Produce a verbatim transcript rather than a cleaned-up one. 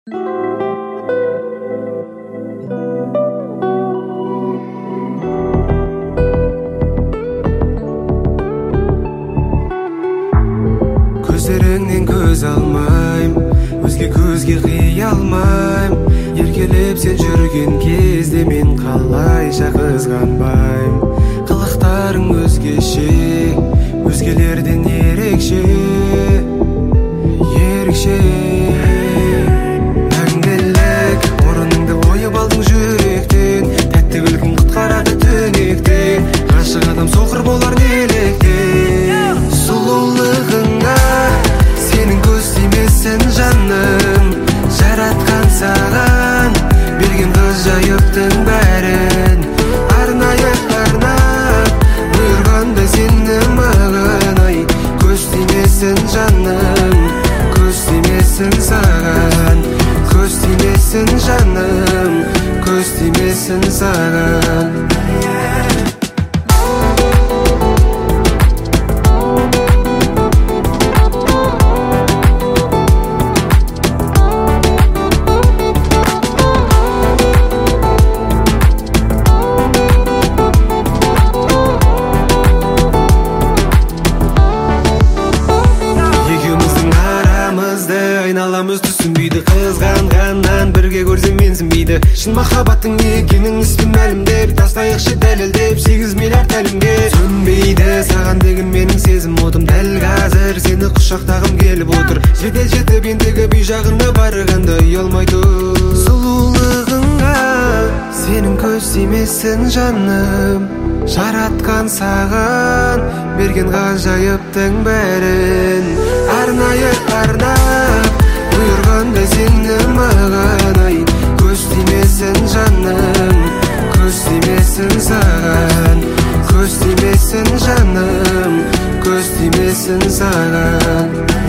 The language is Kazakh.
Көздеріңнен көз алмайм, өзге көзге қия алмайм. Еркелеп сен жүрген кезде мен қалайша қызғанбайм. Қылықтарың өзгеше, өзгелерден ерекше, ерекше. Мәңгілік орыныңды ойып алдың жүректен, тәтті күлкің құтқарады түнектен. Ғашық адам соқыр болар неліктен? Сұлулығыңа сенің көз тимесін жаным, жаратқан саған берген ғажайыптың бәрін. Арнайы арнап бұйырғанда сені маған, ай, көз тимесін жаным, көз тимесін саған, көз тимесін жаным, көз тимесін саған. Айналамыз түсінбейді, қызғанғаннан бірге көрсем менсінбейді. Шын махаббаттың не екенін істі мәлімдеп, тастайықшы дәлелдеп сегіз миллиард тәлімге. Сөнбейді саған деген менің сезім отым, дәл қазір сені құшақтағым келіп отыр. Жедел жетіп ендігі бүй жағына барғанда ұялмай тұр. Сұлулығыңа сенің көз тимесін жаным, жаратқан саған берген ғажайыптың бәрін. Арнайы арнап бұйырғанда сені маған, ай, көз тимесін жаным, көз тимесін саған, көз тимесін жаным, көз тимесін саған.